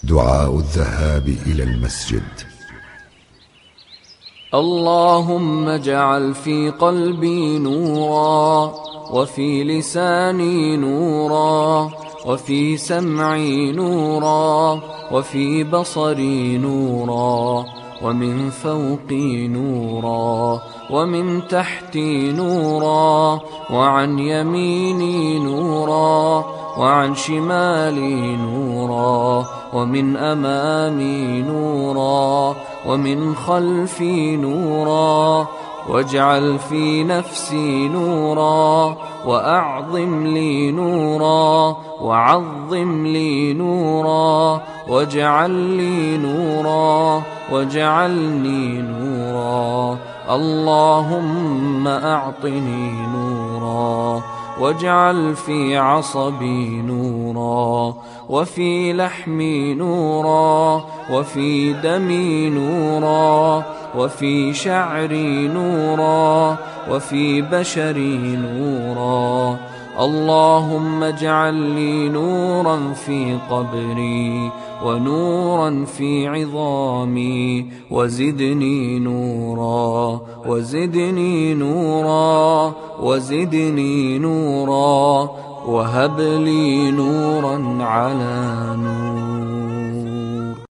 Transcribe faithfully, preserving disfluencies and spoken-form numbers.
دعاء الذهاب إلى المسجد. اللهم اجعل في قلبي نورا، وفي لساني نورا، وفي سمعي نورا، وفي بصري نورا، ومن فوقي نورا، ومن تحتي نورا، وعن يميني نورا، وعن شمالي نورا، ومن أمامي نورا، ومن خلفي نورا. واجعل في نفسي نورا، وأعظم لي نورا، وعظم لي نورا، واجعل لي نورا، واجعلني نورا. اللهم أعطني نورا، واجعل في عصبي نورا، وفي لحمي نورا، وفي دمي نورا، وفي شعري نورا، وفي بشري نورا. اللهم اجعل لي نورا في قبري، ونورا في عظامي، وزدني نورا، وزدني نورا، وزدني نورا، وهب لي نورا على نور.